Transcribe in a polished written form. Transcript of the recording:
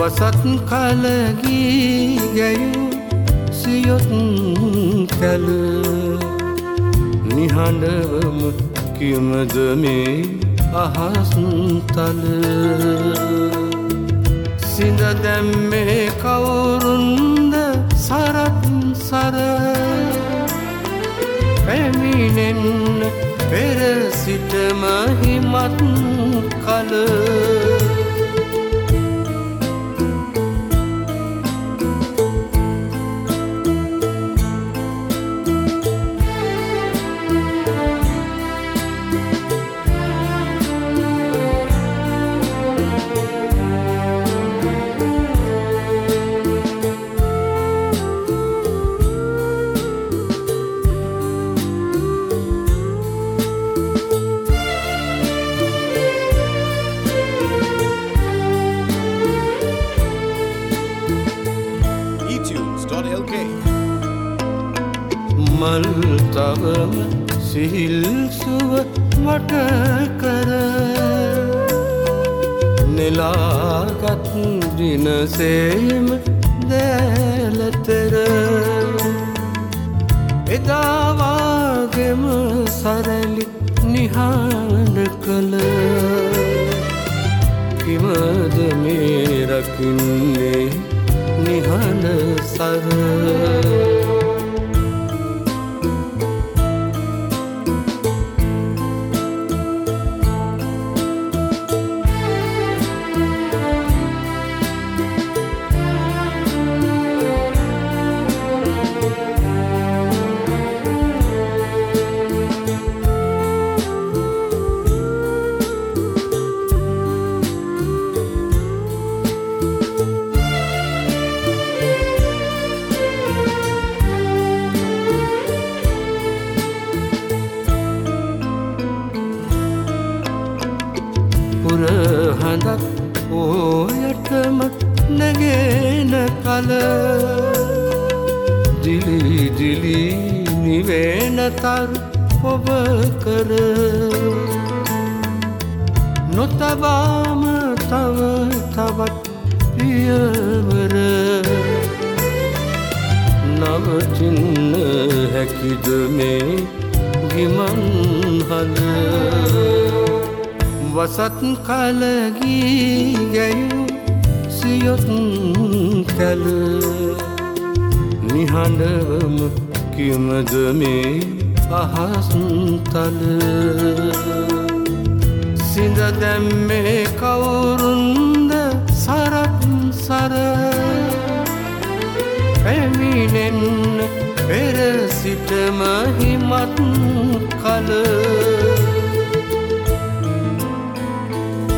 වසත් කලගී ගැයූ සියොත් කැල නිහඬවම කිමද මේ අහස් තල සිඳ දැම්මේ කවුරුන්ද සරත් සර පැමිණෙන්න පෙර සිටම හිමත් කල මල් තවම සිහිල් සුව වට කර නෙලාගත් දිනසේම දැලතර එදාවාගෙම සරලි නිහඬ කළ කිමද මේ රකින්නේ නිහඬ සර හඳක් ඕයටම නැගෙන කල දිලි දිලි නිවෙන තරු ඔබ කර නොතබාම තව තවත් පියවර නවතින්න හැකිද මේ ගිමන් හල වසත් කලගී ගැයූ සියොත් කැල නිහඬවම කිමද මේ අහස් තල සිඳ දැම්මේ කවුරුන්ද සරත් සර පැමිණෙන්න පෙර සිටම හිමත් කල